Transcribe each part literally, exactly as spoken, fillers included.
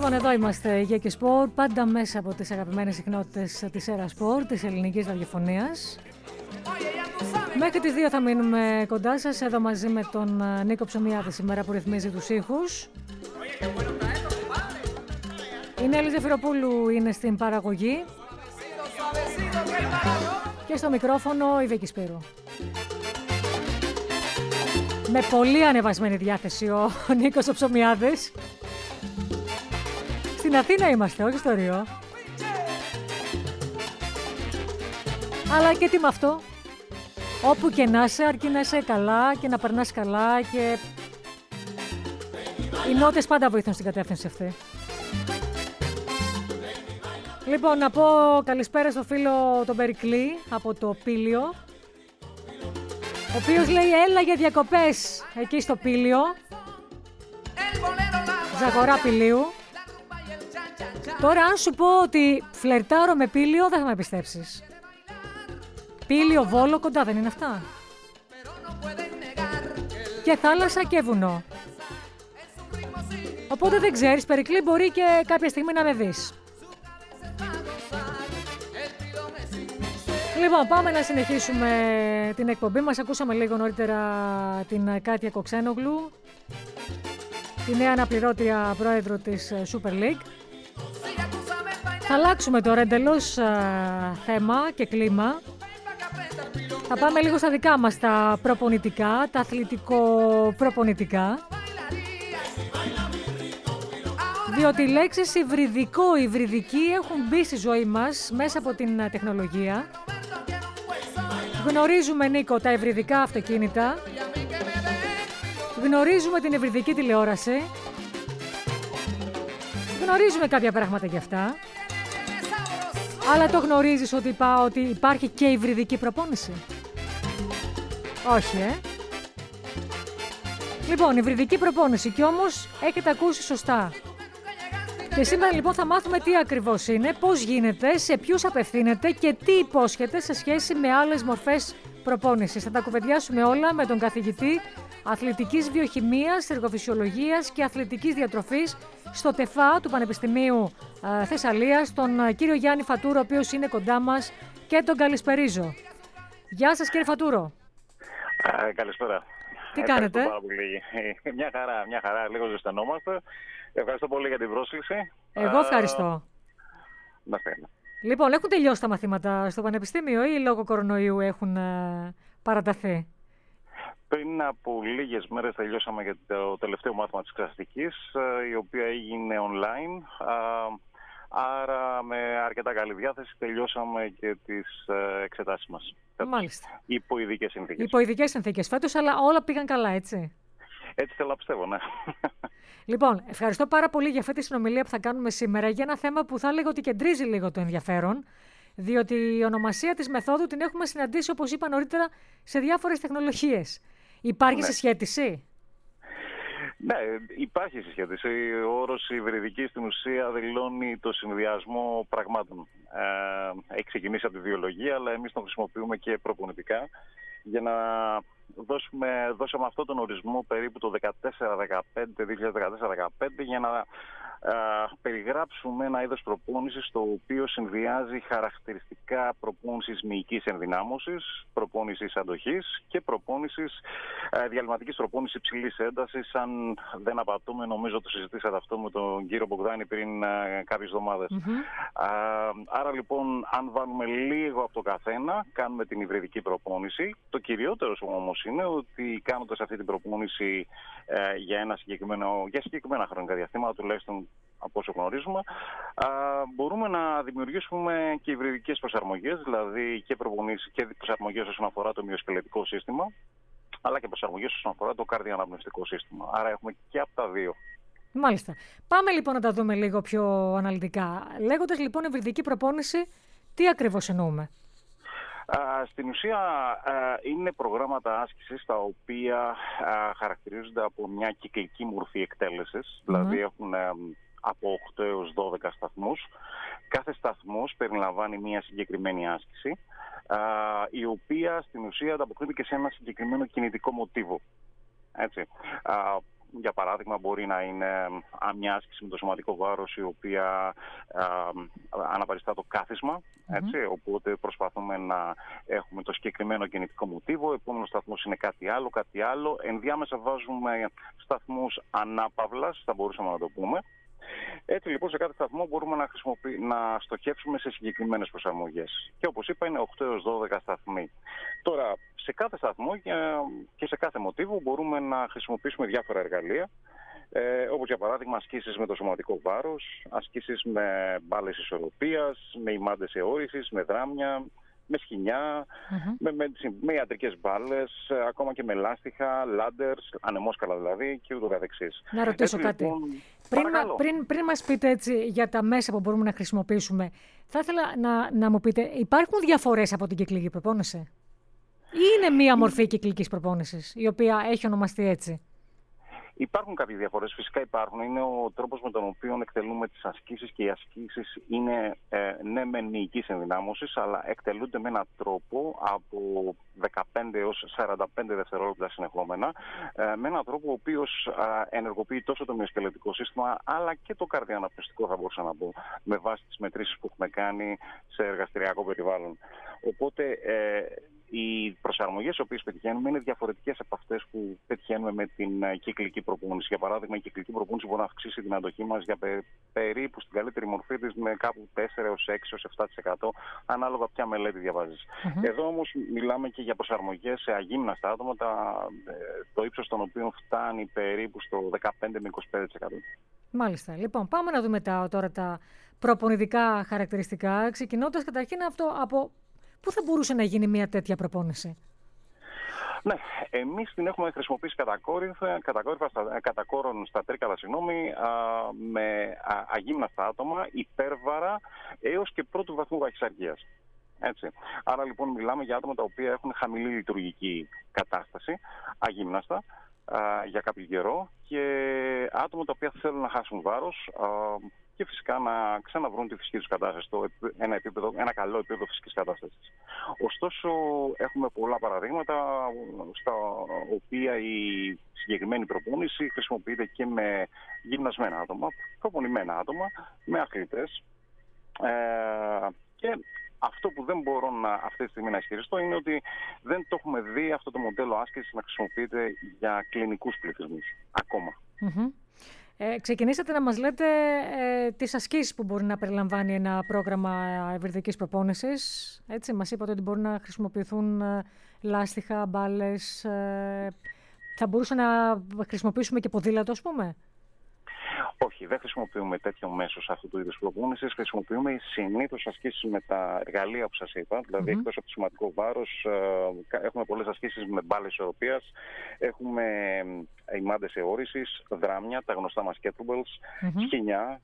Λοιπόν, εδώ είμαστε, Υγεία και Σπορ, πάντα μέσα από τις αγαπημένες συχνότητες της Έρα Σπορ, της ελληνικής ραδιοφωνίας. Μέχρι τις δύο θα μείνουμε κοντά σας, εδώ μαζί με τον Νίκο Ψωμιάδη σήμερα που ρυθμίζει τους ήχους. Η Νέλη Ζεφυροπούλου είναι στην παραγωγή και στο μικρόφωνο η Βίκη Σπύρου. Με πολύ ανεβασμένη διάθεση ο Νίκος ο Ψωμιάδης. Στην Αθήνα είμαστε, όχι στο Ρίο. Αλλά και τι με αυτό. Όπου και να είσαι, αρκεί να είσαι καλά και να περνάς καλά και οι νότες πάντα βοηθούν στην κατεύθυνση αυτή. Λοιπόν, να πω καλησπέρα στο φίλο τον Περικλή από το Πήλιο, ο οποίος λέει έλα για διακοπές εκεί στο Πήλιο, Ζαγορά Πηλίου. Τώρα αν σου πω ότι φλερτάρω με Πήλιο δεν θα με πιστέψεις. Πήλιο, Βόλο, κοντά δεν είναι αυτά? Και θάλασσα και βουνό. Οπότε δεν ξέρεις, Περικλή, μπορεί και κάποια στιγμή να με δεις. Λοιπόν, πάμε να συνεχίσουμε την εκπομπή μας. Ακούσαμε λίγο νωρίτερα την Κάτια Κοξένογλου, τη νέα αναπληρώτρια πρόεδρο της Super League. Θα αλλάξουμε τώρα εντελώς α, θέμα και κλίμα. Θα πάμε λίγο στα δικά μας τα προπονητικά, τα αθλητικό-προπονητικά. Διότι οι λέξεις υβριδικό, υβριδική έχουν μπει στη ζωή μας μέσα από την τεχνολογία. Γνωρίζουμε, Νίκο, τα υβριδικά αυτοκίνητα. Γνωρίζουμε την υβριδική τηλεόραση. Γνωρίζουμε κάποια πράγματα γι' αυτά. Αλλά το γνωρίζεις ότι, είπα, ότι υπάρχει και υβριδική προπόνηση? Όχι, ε. Λοιπόν, υβριδική προπόνηση, κι όμως έχετε ακούσει σωστά. Και σήμερα λοιπόν θα μάθουμε τι ακριβώς είναι, πώς γίνεται, σε ποιους απευθύνεται και τι υπόσχεται σε σχέση με άλλες μορφές προπόνησης. Θα τα κουβεντιάσουμε όλα με τον καθηγητή Αθλητικής Βιοχημίας, Εργοφυσιολογίας και Αθλητικής Διατροφής στο ΤΕΦΑ του Πανεπιστημίου ε, Θεσσαλίας, τον ε, κύριο Γιάννη Φατούρο, ο οποίος είναι κοντά μας και τον καλησπερίζω. Γεια σας, κύριε Φατούρο. Ε, καλησπέρα. Τι κάνετε? Πάρα πολύ. Μια χαρά, μια χαρά, λίγο ζεσθενόμαστε. Ευχαριστώ πολύ για την πρόσκληση. Εγώ ευχαριστώ. Να στέλνω. Λοιπόν, έχουν τελειώσει τα μαθήματα στο Πανεπιστήμιο ή λόγω κορονοϊού έχουν ε, παραταθεί? Πριν από λίγες μέρες τελειώσαμε για το τελευταίο μάθημα της εξεταστικής, η οποία έγινε online. Άρα με αρκετά καλή διάθεση τελειώσαμε και τις εξετάσεις μας. Μάλιστα. Υπό ειδικές συνθήκες. Υπό ειδικές συνθήκες φέτος, αλλά όλα πήγαν καλά, έτσι? Έτσι θέλω να πιστεύω, ναι. Λοιπόν, ευχαριστώ πάρα πολύ για αυτή τη συνομιλία που θα κάνουμε σήμερα για ένα θέμα που θα έλεγα ότι κεντρίζει λίγο το ενδιαφέρον, διότι η ονομασία της μεθόδου την έχουμε συναντήσει, όπως είπα νωρίτερα, σε διάφορες τεχνολογίες. Υπάρχει ναι. συσχέτιση? Ναι, υπάρχει συσχέτιση. Ο όρος υβριδική στην ουσία δηλώνει το συνδυασμό πραγμάτων. Ε, έχει ξεκινήσει από τη βιολογία, αλλά εμείς τον χρησιμοποιούμε και προπονητικά για να δώσουμε, δώσαμε αυτόν τον ορισμό περίπου το δύο χιλιάδες δεκατέσσερα δεκαπέντε, δύο χιλιάδες δεκατέσσερα δεκαπέντε για να α, περιγράψουμε ένα είδος προπόνησης το οποίο συνδυάζει χαρακτηριστικά προπόνησης μυϊκής ενδυνάμωσης, προπόνησης αντοχής και προπόνησης α, διαλυματικής προπόνησης υψηλής έντασης. Αν δεν απατούμε, νομίζω το συζητήσατε αυτό με τον κύριο Μπογδάνη πριν α, κάποιες εβδομάδες. Mm-hmm. Α, άρα λοιπόν, αν βάλουμε λίγο από το καθένα, κάνουμε την υβριδική προπόνηση. Το κυριότερο όμως είναι ότι κάνοντας αυτή την προπόνηση ε, για, ένα συγκεκριμένο, για συγκεκριμένα χρονικά διαστήματα, τουλάχιστον από όσο γνωρίζουμε, α, μπορούμε να δημιουργήσουμε και υβριδικές προσαρμογές, δηλαδή και, και προσαρμογές όσον αφορά το μυοσκελετικό σύστημα, αλλά και προσαρμογές όσον αφορά το καρδιοαναπνευστικό σύστημα. Άρα έχουμε και από τα δύο. Μάλιστα. Πάμε λοιπόν να τα δούμε λίγο πιο αναλυτικά. Λέγοντας λοιπόν υβριδική προπόνηση, τι ακριβώς εννοούμε? Uh, στην ουσία uh, είναι προγράμματα άσκησης τα οποία uh, χαρακτηρίζονται από μια κυκλική μορφή εκτέλεσης, mm-hmm. δηλαδή έχουν uh, από οκτώ έως δώδεκα σταθμούς. Κάθε σταθμός περιλαμβάνει μια συγκεκριμένη άσκηση, uh, η οποία στην ουσία ανταποκρίνεται και σε ένα συγκεκριμένο κινητικό μοτίβο. Έτσι. Uh, Για παράδειγμα, μπορεί να είναι μια άσκηση με το σωματικό βάρος η οποία α, αναπαριστά το κάθισμα. Έτσι, mm-hmm. Οπότε προσπαθούμε να έχουμε το συγκεκριμένο κινητικό μοτίβο. Ο επόμενος σταθμός είναι κάτι άλλο, κάτι άλλο. Ενδιάμεσα βάζουμε σταθμούς ανάπαυλας, θα μπορούσαμε να το πούμε. Έτσι λοιπόν σε κάθε σταθμό μπορούμε να, να στοχεύσουμε σε συγκεκριμένες προσαρμογές. Και όπως είπα είναι οκτώ έως δώδεκα σταθμοί. Τώρα σε κάθε σταθμό και σε κάθε μοτίβο μπορούμε να χρησιμοποιήσουμε διάφορα εργαλεία. Ε, όπως για παράδειγμα ασκήσεις με το σωματικό βάρος, ασκήσεις με μπάλες ισορροπίας, με ημάντες αιώρησης, με δράμια, με σκοινιά, mm-hmm. με, με, με ιατρικές μπάλες, ακόμα και με λάστιχα, ladders, ανεμόσκαλα δηλαδή και ούτω καθεξής. Να ρωτήσω έτσι, κάτι. Λοιπόν, πριν, πριν, πριν μας πείτε έτσι για τα μέσα που μπορούμε να χρησιμοποιήσουμε, θα ήθελα να, να μου πείτε, υπάρχουν διαφορές από την κυκλική προπόνηση? Ή είναι μία μορφή κυκλικής προπόνησης, η οποία έχει ονομαστεί έτσι? Υπάρχουν κάποιες διαφορές, φυσικά υπάρχουν. Είναι ο τρόπος με τον οποίο εκτελούμε τις ασκήσεις και οι ασκήσεις είναι ε, ναι μεν μυϊκής ενδυνάμωσης, αλλά εκτελούνται με έναν τρόπο από δεκαπέντε έως σαράντα πέντε δευτερόλεπτα συνεχόμενα, ε, με έναν τρόπο ο οποίος ε, ενεργοποιεί τόσο το μυοσκελετικό σύστημα, αλλά και το καρδιοαναπνευστικό, θα μπορούσα να πω, με βάση τις μετρήσεις που έχουμε κάνει σε εργαστηριακό περιβάλλον. Οπότε, ε, οι προσαρμογές οι οποίες πετυχαίνουμε είναι διαφορετικές από αυτές που πετυχαίνουμε με την κυκλική προπόνηση. Για παράδειγμα, η κυκλική προπόνηση μπορεί να αυξήσει την αντοχή μας για πε, περίπου στην καλύτερη μορφή της με κάπου τέσσερα έως έξι έως επτά τοις εκατό ανάλογα ποια μελέτη διαβάζεις. Mm-hmm. Εδώ όμως μιλάμε και για προσαρμογές σε αγύμναστα άτομα, τα, το ύψος των οποίων φτάνει περίπου στο δεκαπέντε με είκοσι πέντε τοις εκατό. Μάλιστα. Λοιπόν, πάμε να δούμε τα, τώρα τα προπονητικά χαρακτηριστικά, ξεκινώντας καταρχήν αυτό από... Πού θα μπορούσε να γίνει μια τέτοια προπόνηση? Ναι, εμείς την έχουμε χρησιμοποιήσει κατακόρυφα, κατακόρυφα στα, κατακόρον στα τρίκαλα, συγγνώμη, α, με α, αγύμναστα άτομα, υπέρβαρα έως και πρώτου βαθμού βαχυσαρκίας. Έτσι. Άρα λοιπόν μιλάμε για άτομα τα οποία έχουν χαμηλή λειτουργική κατάσταση, αγύμναστα, α, για κάποιο καιρό και άτομα τα οποία θέλουν να χάσουν βάρος, α, και φυσικά να ξαναβρούν τη φυσική τους κατάσταση, το, ένα, επίπεδο, ένα καλό επίπεδο φυσικής κατάστασης. Ωστόσο, έχουμε πολλά παραδείγματα στα οποία η συγκεκριμένη προπόνηση χρησιμοποιείται και με γυμνασμένα άτομα, προπονημένα άτομα, με αθλητές. Ε, και αυτό που δεν μπορώ να, αυτή τη στιγμή να ισχυριστώ είναι ότι δεν το έχουμε δει αυτό το μοντέλο άσκησης να χρησιμοποιείται για κλινικούς πληθυσμούς ακόμα. Mm-hmm. Ε, ξεκινήσατε να μας λέτε ε, τις ασκήσεις που μπορεί να περιλαμβάνει ένα πρόγραμμα ευρυδικής προπόνησης. Έτσι, μας είπατε ότι μπορούν να χρησιμοποιηθούν ε, λάστιχα, μπάλες. Ε, θα μπορούσε να χρησιμοποιήσουμε και ποδήλατο, ας πούμε? Όχι, δεν χρησιμοποιούμε τέτοιο μέσο σε αυτού του είδους προπόνησης. Χρησιμοποιούμε συνήθως ασκήσεις με τα εργαλεία που σας είπα. Δηλαδή, mm-hmm. εκτός από το σωματικό βάρος, έχουμε πολλές ασκήσεις με μπάλες ισορροπίας. Έχουμε ημάντες αιώρησης, δράμια, τα γνωστά μας kettlebells, mm-hmm. σκοινιά,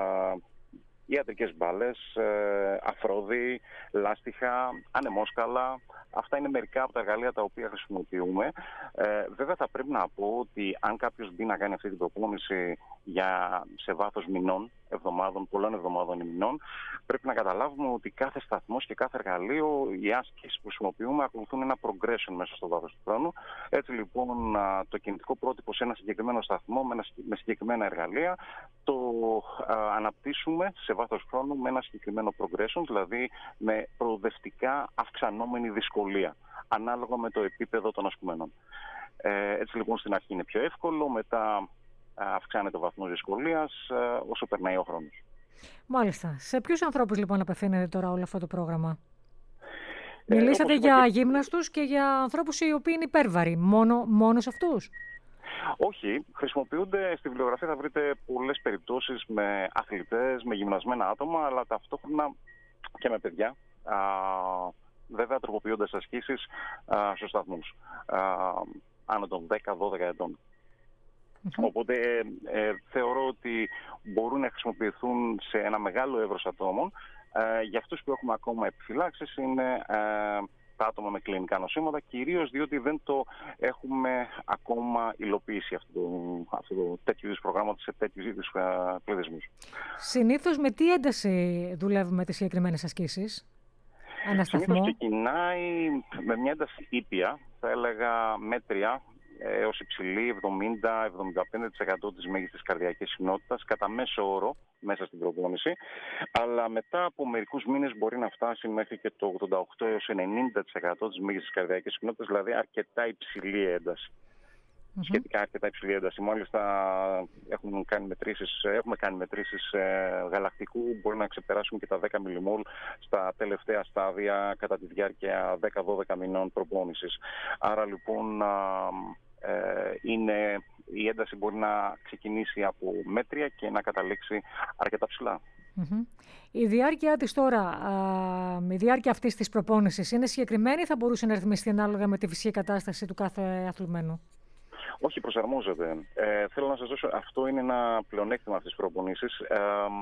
ιατρικές μπάλες, αφρόδι, λάστιχα, ανεμόσκαλα. Αυτά είναι μερικά από τα εργαλεία τα οποία χρησιμοποιούμε. Ε, βέβαια θα πρέπει να πω ότι αν κάποιος μπει να κάνει αυτή την προπόνηση για, σε βάθος μηνών, εβδομάδων, πολλών εβδομάδων ή μηνών, πρέπει να καταλάβουμε ότι κάθε σταθμός και κάθε εργαλείο, οι άσκησεις που χρησιμοποιούμε ακολουθούν ένα progression μέσα στο βάθος του χρόνου. Έτσι λοιπόν το κινητικό πρότυπο σε ένα συγκεκριμένο σταθμό με, ένα, με συγκεκριμένα εργαλεία το α, αναπτύσσουμε σε βάθος χρόνου με ένα συγκεκριμένο progression, δηλαδή με προοδευτικά αυξανόμενη δυσκολία, ανάλογα με το επίπεδο των ασκουμένων. Ε, έτσι λοιπόν στην αρχή είναι πιο εύκολο, μετά αυξάνεται ο βαθμός δυσκολίας όσο περνάει ο χρόνος. Μάλιστα. Σε ποιους ανθρώπους λοιπόν απευθύνεται τώρα όλο αυτό το πρόγραμμα? Ε, Μιλήσατε για και... γύμναστους και για ανθρώπους οι οποίοι είναι υπέρβαροι. Μόνο, μόνο σε αυτούς? Όχι. Χρησιμοποιούνται, στη βιβλιογραφία θα βρείτε πολλές περιπτώσεις με αθλητές, με γυμνασμένα άτομα, αλλά ταυτόχρονα και με παιδιά. Α, βέβαια τροποποιούνται σε ασκήσεις α, στους σταθμούς. Α, άνω των δέκα με δώδεκα ετών. Mm-hmm. Οπότε ε, θεωρώ ότι μπορούν να χρησιμοποιηθούν σε ένα μεγάλο εύρος ατόμων. Ε, για αυτούς που έχουμε ακόμα επιφυλάξεις είναι ε, τα άτομα με κλινικά νοσήματα, κυρίως διότι δεν το έχουμε ακόμα υλοποιήσει αυτό το, αυτό το τέτοιου είδους προγράμματα σε τέτοιους είδους ε, πληθυσμούς. Συνήθως με τι ένταση δουλεύουμε τις συγκεκριμένες ασκήσεις? Συνήθως ξεκινάει με μια ένταση ήπια, θα έλεγα μέτρια, έως υψηλή εβδομήντα με εβδομήντα πέντε τοις εκατό της μέγιστης καρδιακής συχνότητας κατά μέσο όρο μέσα στην προπόνηση, αλλά μετά από μερικούς μήνες μπορεί να φτάσει μέχρι και το ογδόντα οκτώ έως ενενήντα τοις εκατό της μέγιστης καρδιακής συχνότητας, δηλαδή αρκετά υψηλή ένταση. Mm-hmm. Σχετικά αρκετά υψηλή ένταση. Μάλιστα έχουμε κάνει μετρήσεις, έχουμε κάνει μετρήσεις ε, γαλακτικού, μπορεί να ξεπεράσουν και τα δέκα μιλιμόλ στα τελευταία στάδια κατά τη διάρκεια δέκα με δώδεκα μηνών προπόνησης. Άρα λοιπόν ε, είναι, η ένταση μπορεί να ξεκινήσει από μέτρια και να καταλήξει αρκετά ψηλά. Mm-hmm. Η διάρκεια της τώρα, α, η διάρκεια αυτής της προπόνησης είναι συγκεκριμένη ή θα μπορούσε να ρυθμιστεί ανάλογα με τη φυσική κατάσταση του κάθε αθλουμένου? Όχι, προσαρμόζεται. Ε, θέλω να σας δώσω, αυτό είναι ένα πλεονέκτημα αυτής της προπονήσης. Ε,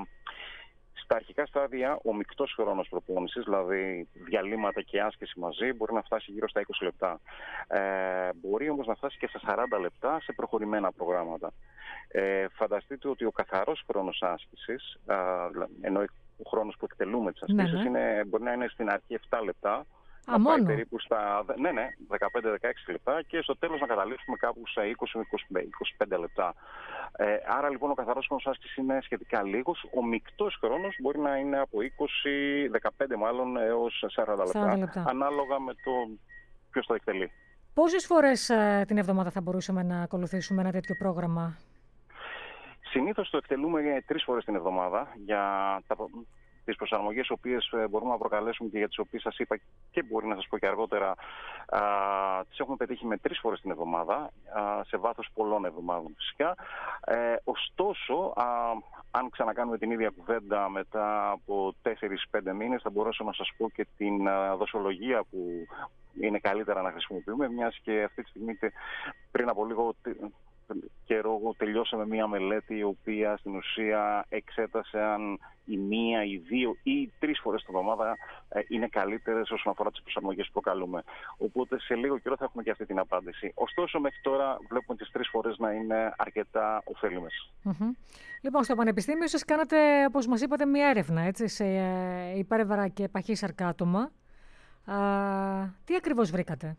στα αρχικά στάδια, ο μεικτός χρόνος προπόνησης, δηλαδή διαλύματα και άσκηση μαζί, μπορεί να φτάσει γύρω στα είκοσι λεπτά. Ε, μπορεί όμως να φτάσει και στα σαράντα λεπτά σε προχωρημένα προγράμματα. Ε, φανταστείτε ότι ο καθαρός χρόνος άσκησης, ε, ενώ ο χρόνος που εκτελούμε τις ασκήσεις, ναι, ναι. Είναι, μπορεί να είναι στην αρχή επτά λεπτά, Α, να πάει περίπου στα ναι, ναι, δεκαπέντε με δεκαέξι λεπτά και στο τέλος να καταλήξουμε κάπου σε είκοσι με είκοσι πέντε λεπτά. Ε, άρα λοιπόν ο καθαρός χρόνος άσκησης είναι σχετικά λίγος. Ο μεικτός χρόνος μπορεί να είναι από είκοσι, δεκαπέντε μάλλον έως σαράντα λεπτά, σαράντα λεπτά. Ανάλογα με το ποιος το εκτελεί. Πόσες φορές ε, την εβδομάδα θα μπορούσαμε να ακολουθήσουμε ένα τέτοιο πρόγραμμα? Συνήθως το εκτελούμε τρεις φορές την εβδομάδα για τα... τις προσαρμογές, οποίες μπορούμε να προκαλέσουμε και για τις οποίες σας είπα και μπορεί να σας πω και αργότερα, α, τις έχουμε πετύχει με τρεις φορές την εβδομάδα, α, σε βάθος πολλών εβδομάδων φυσικά. Ε, ωστόσο, α, αν ξανακάνουμε την ίδια κουβέντα μετά από τέσσερις πέντε μήνες, θα μπορέσω να σας πω και την α, δοσολογία που είναι καλύτερα να χρησιμοποιούμε, μιας και αυτή τη στιγμή πριν από λίγο καιρό τελειώσαμε μία μελέτη η οποία στην ουσία εξέτασε αν η μία, η δύο ή οι τρεις φορές την εβδομάδα ε, είναι καλύτερες όσον αφορά τις προσαρμογές που προκαλούμε. Οπότε σε λίγο καιρό θα έχουμε και αυτή την απάντηση. Ωστόσο μέχρι τώρα βλέπουμε τις τρεις φορές να είναι αρκετά ωφέλιμες. Mm-hmm. Λοιπόν, στο Πανεπιστήμιο σας κάνατε, όπως μας είπατε, μία έρευνα έτσι, σε ε, υπέρβαρα και παχύσαρκα άτομα. Α, τι ακριβώς βρήκατε?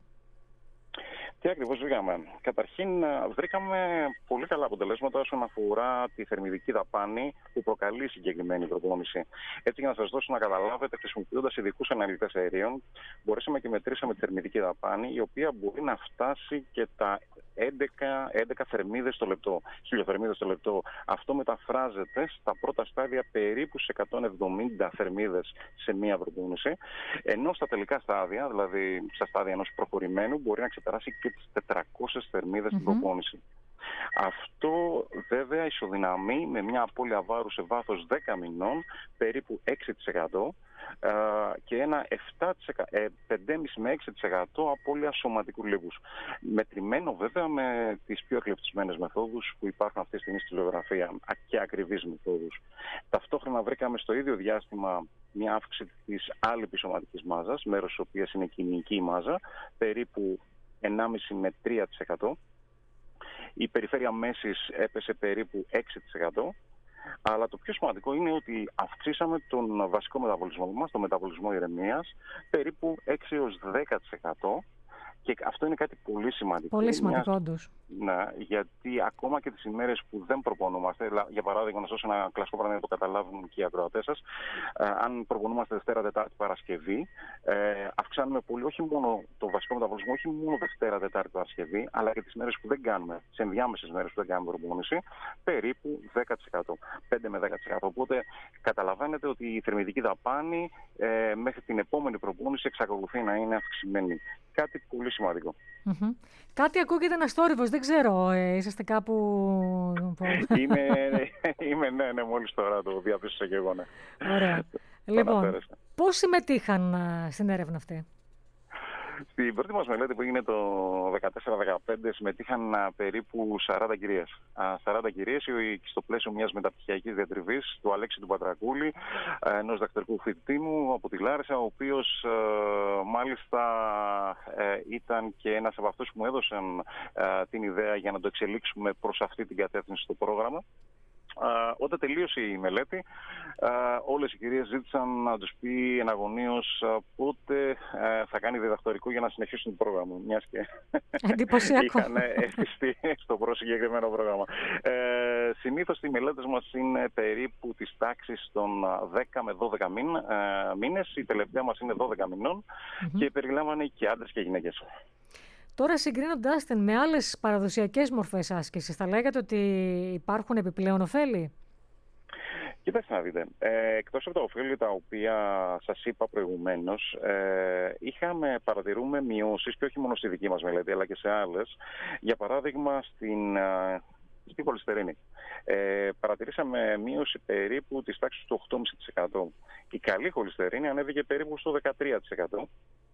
Τι ακριβώς βρήκαμε? Καταρχήν βρήκαμε πολύ καλά αποτελέσματα όσον αφορά τη θερμιδική δαπάνη που προκαλεί η συγκεκριμένη προπόνηση. Έτσι, για να σας δώσω να καταλάβετε, χρησιμοποιώντας ειδικούς αναλυτές αερίων, μπορέσαμε και μετρήσαμε τη θερμιδική δαπάνη, η οποία μπορεί να φτάσει και τα έντεκα, έντεκα θερμίδες το λεπτό, χιλιοθερμίδες το λεπτό. Αυτό μεταφράζεται στα πρώτα στάδια περίπου σε εκατόν εβδομήντα θερμίδες σε μία προπόνηση, ενώ στα τελικά στάδια, δηλαδή στα στάδια ενός προχωρημένου, μπορεί να ξεπεράσει και τις τετρακόσιες θερμίδες mm-hmm. στην προπόνηση. Αυτό βέβαια ισοδυναμεί με μια απώλεια βάρου σε βάθος δέκα μηνών περίπου έξι τοις εκατό ε, και ένα επτά τοις εκατό, ε, πέντε κόμμα πέντε με έξι τοις εκατό απώλεια σωματικού λίπους. Μετρημένο βέβαια με τις πιο εκλεπτισμένες μεθόδους που υπάρχουν αυτή τη στιγμή στη ζωγραφία και ακριβείς μεθόδους. Ταυτόχρονα βρήκαμε στο ίδιο διάστημα μια αύξηση της άλυπης σωματικής μάζας, μέρος της οποίας είναι κοινική μάζα, περίπου ενάμιση με τρία τοις εκατό. Η περιφέρεια μέσης έπεσε περίπου έξι τοις εκατό. Αλλά το πιο σημαντικό είναι ότι αυξήσαμε τον βασικό μεταβολισμό μας, τον μεταβολισμό ηρεμίας, περίπου έξι έως δέκα τοις εκατό. Και αυτό είναι κάτι πολύ σημαντικό. Πολύ σημαντικό, όντως. Ναι, γιατί ακόμα και τις ημέρες που δεν προπονούμαστε, για παράδειγμα, να σας δώσω ένα κλασικό παράδειγμα να το καταλάβουν και οι ακροατές σας, ε, αν προπονούμαστε Δευτέρα, Τετάρτη, Παρασκευή, ε, αυξάνουμε πολύ όχι μόνο το βασικό μεταβολισμό, όχι μόνο Δευτέρα, Τετάρτη, Παρασκευή, αλλά και τις μέρες που δεν κάνουμε, σε ενδιάμεσες μέρες που δεν κάνουμε προπόνηση, περίπου δέκα τοις εκατό, πέντε με δέκα τοις εκατό. Οπότε καταλαβαίνετε ότι η θερμιδική δαπάνη ε, μέχρι την επόμενη προπόνηση εξακολουθεί να είναι αυξημένη. Κάτι πολύ σημαντικό. Mm-hmm. Κάτι ακούγεται ένα θόρυβος, δεν ξέρω, ε, είσαστε κάπου... είμαι, είμαι, ναι, ναι, μόλις τώρα το διαπίστωσα και εγώ, ναι. Ωραία. Λοιπόν, πώς συμμετείχαν α, στην έρευνα αυτή? Στην πρώτη μας μελέτη που έγινε το δεκατέσσερα δεκαπέντε συμμετείχαν α, περίπου σαράντα κυρίες. Α, σαράντα κυρίες στο πλαίσιο μιας μεταπτυχιακής διατριβής του Αλέξη του Πατρακούλη, ενός διδακτορικού φοιτητή μου από τη Λάρισα, ο οποίος α, μάλιστα α, ήταν και ένας από αυτούς που μου έδωσαν α, την ιδέα για να το εξελίξουμε προς αυτή την κατεύθυνση στο πρόγραμμα. Uh, όταν τελείωσε η μελέτη, uh, όλες οι κυρίες ζήτησαν να τους πει εναγωνίως uh, πότε uh, θα κάνει διδακτορικό για να συνεχίσουν το πρόγραμμα. Μιας και είχαν εφιστεί στο συγκεκριμένο πρόγραμμα. Uh, συνήθως οι μελέτες μας είναι περίπου της τάξης των δέκα με δώδεκα μήν, uh, μήνες. Η τελευταία μας είναι δώδεκα μηνών mm-hmm. και περιλάμβανε και άντρες και γυναίκες. Τώρα, συγκρίνοντάς την με άλλες παραδοσιακές μορφές άσκησης, θα λέγατε ότι υπάρχουν επιπλέον ωφέλη? Κοιτάξτε να δείτε, ε, εκτός από τα ωφέλη τα οποία σας είπα προηγουμένως, ε, είχαμε, παρατηρούμε μειώσεις και όχι μόνο στη δική μας μελέτη, αλλά και σε άλλες. Για παράδειγμα, στην, ε, στην χολυστερίνη. Ε, παρατηρήσαμε μείωση περίπου της τάξης του οκτώ κόμμα πέντε τοις εκατό. Η καλή χολυστερίνη ανέβηκε περίπου στο δεκατρία τοις εκατό.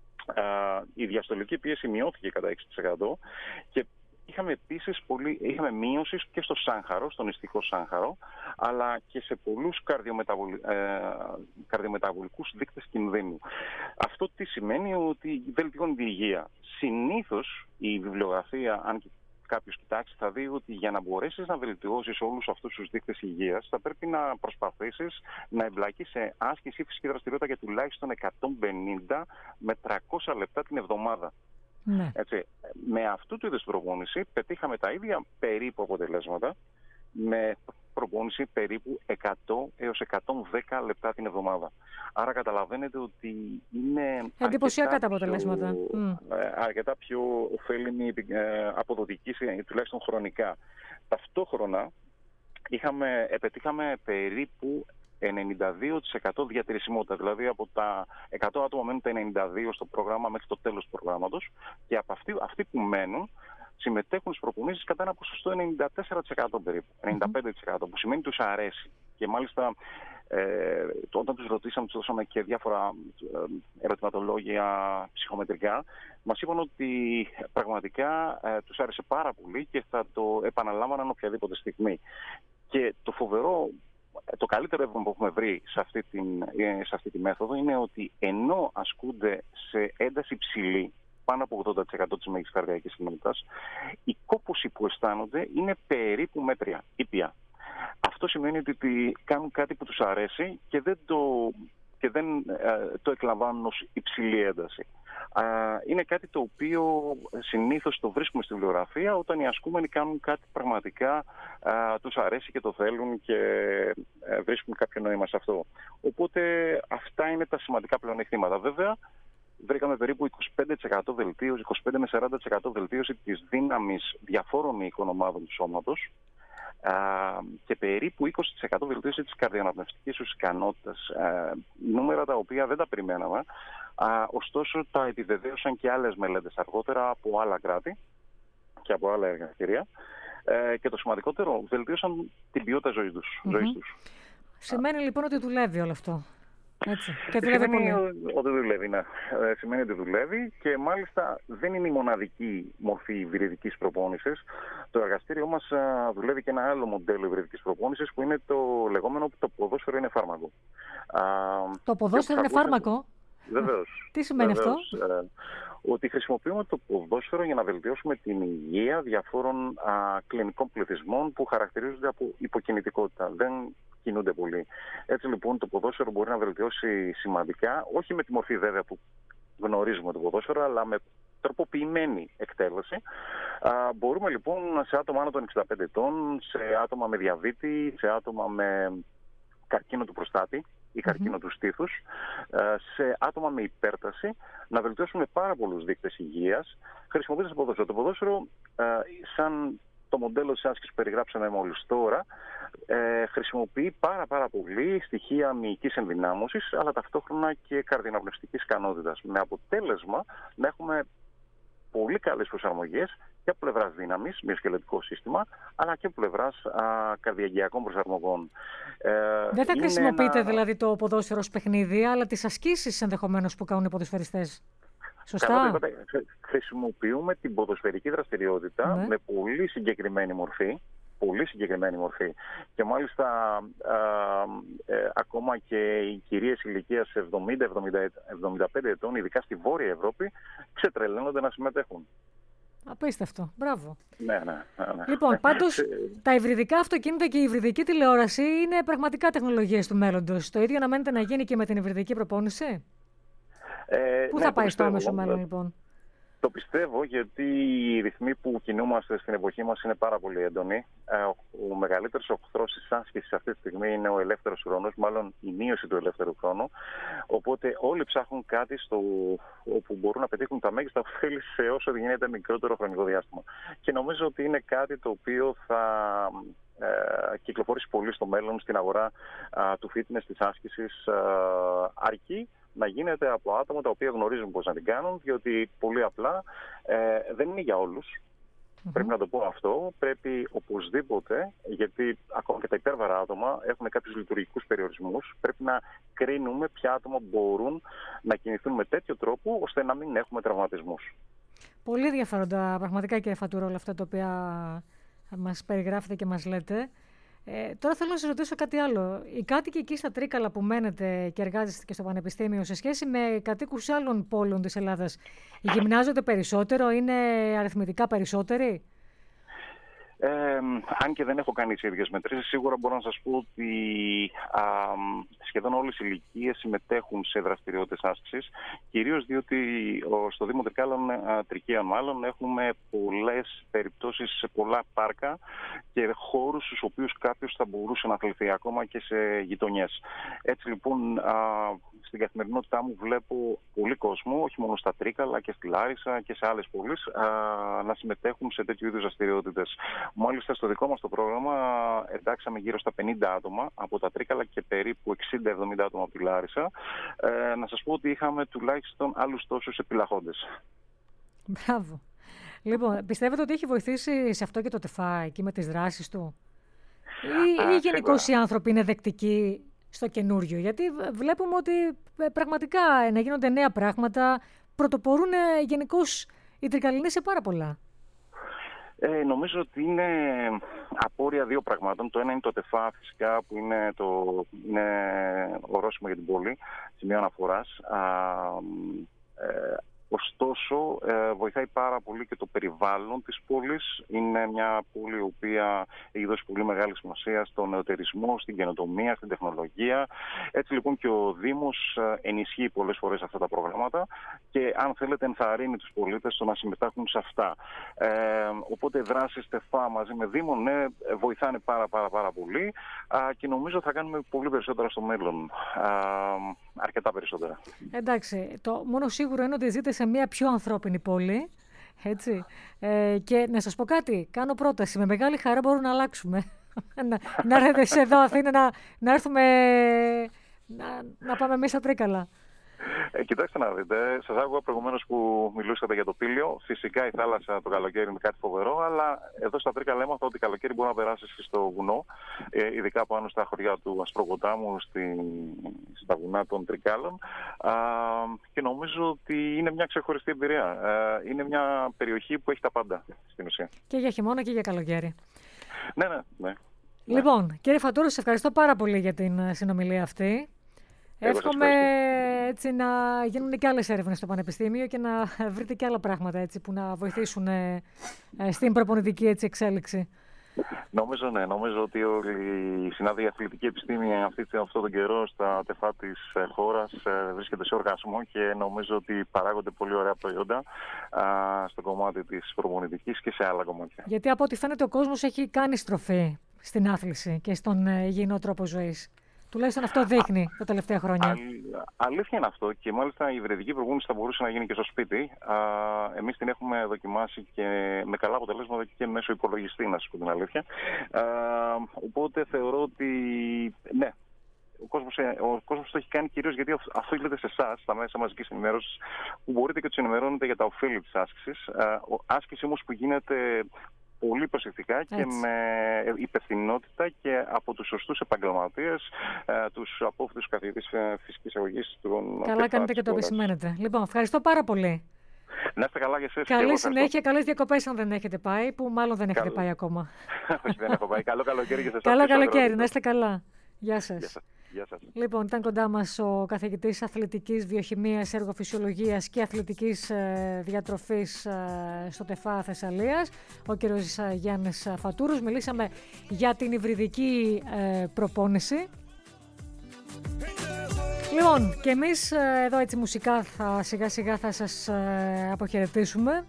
Uh, η διαστολική πίεση μειώθηκε κατά έξι τοις εκατό και είχαμε επίσης πολύ, είχαμε μείωση και στο σάγχαρο, στον νηστικό σάγχαρο, αλλά και σε πολλούς καρδιομεταβολι, ε, καρδιομεταβολικούς δείκτες κινδύνου. Αυτό τι σημαίνει? Ότι βελτιώνει την υγεία. Συνήθως η βιβλιογραφία, αν κάποιος κοιτάξει, θα δει ότι για να μπορέσεις να βελτιώσεις όλους αυτούς τους δείκτες υγείας, θα πρέπει να προσπαθήσεις να εμπλακείς σε άσκηση ή φυσική δραστηριότητα για τουλάχιστον εκατόν πενήντα με τριακόσια λεπτά την εβδομάδα. Ναι. Έτσι, με αυτού του είδους προπόνηση πετύχαμε τα ίδια περίπου αποτελέσματα με προπόνηση περίπου εκατό έως εκατόν δέκα λεπτά την εβδομάδα. Άρα καταλαβαίνετε ότι είναι εντυπωσιακά τα αποτελέσματα. Πιο, mm. αρκετά πιο ωφέλιμη, αποδοτική, τουλάχιστον χρονικά. Ταυτόχρονα είχαμε, επετύχαμε περίπου ενενήντα δύο τοις εκατό διατηρησιμότητα. Δηλαδή από τα εκατό άτομα μένουν τα ενενήντα δύο στο πρόγραμμα μέχρι το τέλος του προγράμματος και από αυτοί, αυτοί που μένουν συμμετέχουν στις προπονήσεις κατά ένα ποσοστό ενενήντα τέσσερα τοις εκατό περίπου, ενενήντα πέντε τοις εκατό, που σημαίνει τους αρέσει. Και μάλιστα ε, όταν τους ρωτήσαμε, τους δώσαμε και διάφορα ερωτηματολόγια ψυχομετρικά, μας είπαν ότι πραγματικά ε, τους άρεσε πάρα πολύ και θα το επαναλάμβαναν οποιαδήποτε στιγμή. Και το φοβερό, το καλύτερο έβδομο που έχουμε βρει σε αυτή, την, σε αυτή τη μέθοδο είναι ότι ενώ ασκούνται σε ένταση ψηλή, πάνω από ογδόντα τοις εκατό της μέγιστης καρδιακής κοινότητας, η κόπωση που αισθάνονται είναι περίπου μέτρια, ήπια. Αυτό σημαίνει ότι κάνουν κάτι που τους αρέσει και δεν το, και δεν, ε, το εκλαμβάνουν ως υψηλή ένταση. Α, είναι κάτι το οποίο συνήθως το βρίσκουμε στη βιβλιογραφία όταν οι ασκούμενοι κάνουν κάτι πραγματικά α, τους αρέσει και το θέλουν και ε, βρίσκουν κάποιο νόημα σε αυτό. Οπότε αυτά είναι τα σημαντικά πλεονεκτήματα. Βέβαια, βρήκαμε περίπου είκοσι πέντε τοις εκατό βελτίωση, είκοσι πέντε με σαράντα τοις εκατό βελτίωση της δύναμης διαφόρων μυϊκών ομάδων του σώματος α, και περίπου είκοσι τοις εκατό βελτίωση της καρδιοαναπνευστικής τους ικανότητας. Α, νούμερα τα οποία δεν τα περιμέναμε, α, ωστόσο τα επιβεβαίωσαν και άλλες μελέτες αργότερα από άλλα κράτη και από άλλα εργαστήρια ε, και το σημαντικότερο, βελτίωσαν την ποιότητα ζωής τους. Mm-hmm. Ζωής τους. Σημαίνει λοιπόν ότι δουλεύει όλο αυτό. Έτσι. Και δουλεύει σημαίνει πολύ. ότι δουλεύει, ναι. Ε, σημαίνει ότι δουλεύει και μάλιστα δεν είναι η μοναδική μορφή υβριδικής προπόνησης. Το εργαστήριό μας α, δουλεύει και ένα άλλο μοντέλο υβριδικής προπόνησης που είναι το λεγόμενο το ποδόσφαιρο είναι φάρμακο. Α, το ποδόσφαιρο είναι φάρμακο? Βεβαίως. Τι σημαίνει βεβαίως, αυτό? Ε, ότι χρησιμοποιούμε το ποδόσφαιρο για να βελτιώσουμε την υγεία διαφόρων α, κλινικών πληθυσμών που χαρακτηρίζονται από υποκινητικότητα. Δεν κινούνται πολύ. Έτσι λοιπόν το ποδόσφαιρο μπορεί να βελτιώσει σημαντικά, όχι με τη μορφή βέβαια που γνωρίζουμε το ποδόσφαιρο, αλλά με τροποποιημένη εκτέλεση. Α, μπορούμε λοιπόν σε άτομα άνω των εξήντα πέντε ετών, σε άτομα με διαβήτη, σε άτομα με καρκίνο του προστάτη ή καρκίνο mm-hmm. του στήθους, σε άτομα με υπέρταση, να βελτιώσουμε πάρα πολλούς δείκτες υγείας χρησιμοποιώντας το ποδόσφαιρο. Το ποδόσφαιρο, σαν το μοντέλο της άσκησης που περιγράψαμε μόλις τώρα, ε, χρησιμοποιεί πάρα πάρα πολύ στοιχεία μυϊκής ενδυνάμωσης, αλλά ταυτόχρονα και καρδιοαναπνευστικής ικανότητας, με αποτέλεσμα να έχουμε πολύ καλές προσαρμογές και από πλευράς δύναμης, μυοσκελετικό σύστημα, αλλά και από πλευράς α, καρδιαγγειακών προσαρμογών. Ε, Δεν θα χρησιμοποιείτε ένα... δηλαδή το ποδόσφαιρο ως παιχνίδι, αλλά τις ασκήσεις ενδεχομένως που κάνουν οι ποδοσφαιριστές. Σωστά. Καλά, χρησιμοποιούμε την ποδοσφαιρική δραστηριότητα ναι. με πολύ συγκεκριμένη μορφή. Πολύ συγκεκριμένη μορφή. Και μάλιστα α, ε, ακόμα και οι κυρίες ηλικίας εβδομήντα με εβδομήντα πέντε ετών, ειδικά στη Βόρεια Ευρώπη, ξετρελαίνονται να συμμετέχουν. Απίστευτο. Μπράβο. Ναι, ναι, ναι. Λοιπόν, πάντως τα υβριδικά αυτοκίνητα και η υβριδική τηλεόραση είναι πραγματικά τεχνολογίες του μέλλοντος. Το ίδιο αναμένεται να γίνει και με την υβριδική προπόνηση. Ε, Πού ναι, θα πάει στο πιστεύω, άμεσο μέλλον, λοιπόν? Το πιστεύω, γιατί οι ρυθμοί που κινούμαστε στην εποχή μας είναι πάρα πολύ έντονοι. Ο μεγαλύτερος οχθρός της άσκησης αυτή τη στιγμή είναι ο ελεύθερος χρόνος, μάλλον η μείωση του ελεύθερου χρόνου. Οπότε όλοι ψάχνουν κάτι στο, όπου μπορούν να πετύχουν τα μέγιστα ωφέλη σε όσο γίνεται μικρότερο χρονικό διάστημα. Και νομίζω ότι είναι κάτι το οποίο θα ε, κυκλοφορήσει πολύ στο μέλλον στην αγορά ε, του fitness, της άσκησης, ε, αρκεί να γίνεται από άτομα τα οποία γνωρίζουν πώς να την κάνουν, διότι πολύ απλά ε, δεν είναι για όλους. Mm-hmm. Πρέπει να το πω αυτό. Πρέπει οπωσδήποτε, γιατί ακόμα και τα υπέρβαρα άτομα έχουν κάποιους λειτουργικούς περιορισμούς, πρέπει να κρίνουμε ποια άτομα μπορούν να κινηθούν με τέτοιο τρόπο ώστε να μην έχουμε τραυματισμούς. Πολύ ενδιαφέροντα πραγματικά, κύριε Φατούρο, όλα αυτά τα οποία μας περιγράφετε και μας λέτε. Ε, τώρα θέλω να σας ρωτήσω κάτι άλλο. Οι κάτοικοι εκεί στα Τρίκαλα που μένετε και εργάζεστε και στο Πανεπιστήμιο, σε σχέση με κατοίκους άλλων πόλεων της Ελλάδας, γυμνάζονται περισσότερο, είναι αριθμητικά περισσότεροι? Ε, αν και δεν έχω κάνει τις ίδιες μετρήσεις, σίγουρα μπορώ να σας πω ότι α, σχεδόν όλες οι ηλικίες συμμετέχουν σε δραστηριότητες άσκησης, κυρίως διότι ο, στο Δήμο Τρικάλων, Τρικαίων μάλλον, έχουμε πολλές περιπτώσεις σε πολλά πάρκα και χώρους στους οποίους κάποιος θα μπορούσε να αθληθεί, ακόμα και σε γειτονιές. Έτσι λοιπόν, α, στην καθημερινότητά μου βλέπω πολύ κόσμο, όχι μόνο στα Τρίκαλα, αλλά και στη Λάρισα και σε άλλες πόλεις, α, να συμμετέχουν σε τέτοιου είδους δραστηριότητες. Μάλιστα, στο δικό μας το πρόγραμμα εντάξαμε γύρω στα πενήντα άτομα από τα Τρίκαλα και περίπου εξήντα με εβδομήντα άτομα από τη Λάρισα. Ε, να σας πω ότι είχαμε τουλάχιστον άλλους τόσους επιλαχόντες. Μπράβο. Λοιπόν, πιστεύετε ότι έχει βοηθήσει σε αυτό και το ΤΕΦΑ εκεί με τις δράσεις του? Ή, ή γενικώς οι άνθρωποι είναι δεκτικοί στο καινούριο? Γιατί βλέπουμε ότι πραγματικά να γίνονται νέα πράγματα, πρωτοπορούν γενικώς οι Τρικαλινοί σε πάρα πολλά. Ε, νομίζω ότι είναι απόρρια δύο πραγμάτων. Το ένα είναι το ΤΕΦΑ, φυσικά, που είναι, το, είναι ορόσημο για την πόλη, σημείο αναφοράς. Α, ε, ωστόσο, ε, βοηθάει πάρα πολύ και το περιβάλλον της πόλης. Είναι μια πόλη η οποία έχει δώσει πολύ μεγάλη σημασία στον νεωτερισμό, στην καινοτομία, στην τεχνολογία. Έτσι λοιπόν και ο Δήμος ενισχύει πολλές φορές αυτά τα προγράμματα και, αν θέλετε, ενθαρρύνει τους πολίτες στο να συμμετάχουν σε αυτά. Ε, οπότε δράσεις ΤΕΦΑ μαζί με Δήμο, ναι, βοηθάνε πάρα πάρα πάρα πολύ α, και νομίζω θα κάνουμε πολύ περισσότερα στο μέλλον. Α, αρκετά περισσότερα. Εντάξει, το μόνο σίγουρο είναι ότι ζείτε σε μια πιο ανθρώπινη πόλη, έτσι. Ε, και να σας πω κάτι, κάνω πρόταση, με μεγάλη χαρά μπορούμε να αλλάξουμε. να, να έρθετε σε εδώ Αθήνα, να, να έρθουμε να, να πάμε εμείς στα Τρίκαλα. Ε, κοιτάξτε να δείτε, σας άκουγα προηγουμένως που μιλούσατε για το Πήλιο. Φυσικά η θάλασσα το καλοκαίρι είναι κάτι φοβερό, αλλά εδώ στα Τρίκαλα έμαθα ότι καλοκαίρι μπορεί να περάσει στο βουνό, ε, ειδικά πάνω στα χωριά του Ασπροποτάμου, στη, στα βουνά των Τρικάλων. Α, και νομίζω ότι είναι μια ξεχωριστή εμπειρία. Ε, είναι μια περιοχή που έχει τα πάντα στην ουσία. Και για χειμώνα και για καλοκαίρι. Ναι, ναι, ναι. Λοιπόν, κύριε Φατούρο, σας ευχαριστώ πάρα πολύ για την συνομιλία αυτή. Εύχομαι έτσι να γίνουν και άλλες έρευνες στο Πανεπιστήμιο και να βρείτε και άλλα πράγματα έτσι, που να βοηθήσουν ε, στην προπονητική έτσι, εξέλιξη. Νομίζω, ναι. Νομίζω ότι όλη η συνάδεια αθλητική επιστήμη αυτή, αυτόν τον καιρό στα ΤΕΦΑ της χώρας βρίσκεται σε οργασμό και νομίζω ότι παράγονται πολύ ωραία προϊόντα α, στο κομμάτι της προπονητικής και σε άλλα κομμάτια. Γιατί από ό,τι φαίνεται ο κόσμος έχει κάνει στροφή στην άθληση και στον υγιεινό τρόπο ζωής. Τουλάχιστον αυτό δείχνει Α, τα τελευταία χρόνια. Α, αλήθεια είναι αυτό και μάλιστα η υβριδική προπόνηση θα μπορούσε να γίνει και στο σπίτι. Α, εμείς την έχουμε δοκιμάσει και με καλά αποτελέσματα και μέσω υπολογιστή, να σας πω την αλήθεια. Α, οπότε θεωρώ ότι ναι, ο κόσμος, ο κόσμος το έχει κάνει κυρίως γιατί αυτό γίνεται σε εσάς, στα μέσα μαζικής ενημέρωσης, που μπορείτε και τους ενημερώνετε για τα ωφέλη της άσκησης. Α, άσκηση όμως που γίνεται πολύ προσεκτικά και έτσι, με υπευθυνότητα και από τους σωστούς επαγγελματίες, ε, τους απόφοιτους καθηγητές φυσικής αγωγής. Καλά κάνετε και το επισημαίνετε. Λοιπόν, ευχαριστώ πάρα πολύ. Να είστε καλά για εσείς. Καλή συνέχεια, καλές διακοπές αν δεν έχετε πάει, που μάλλον δεν έχετε Καλ... πάει ακόμα. Όχι, δεν έχω πάει. Καλό καλοκαίρι και σε εσάς. Καλό καλοκαίρι, να είστε καλά. Γεια σας. Γεια σας. Γεια σας. Λοιπόν, ήταν κοντά μας ο καθηγητής αθλητικής βιοχημίας, εργοφυσιολογίας και αθλητικής διατροφής στο ΤΕΦΑ Θεσσαλίας, ο κύριος Γιάννης Φατούρος. Μιλήσαμε για την υβριδική προπόνηση. Λοιπόν, και εμείς εδώ έτσι μουσικά θα, σιγά σιγά θα σας αποχαιρετήσουμε.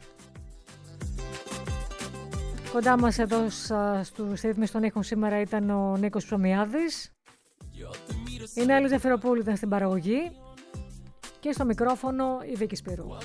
Κοντά μας εδώ στους ρύθμους των ήχων σήμερα ήταν ο Νίκος Ψωμιάδης. Η Νέλη Ζεφυροπούλου ήταν στην παραγωγή και στο μικρόφωνο η Βίκη Σπύρου.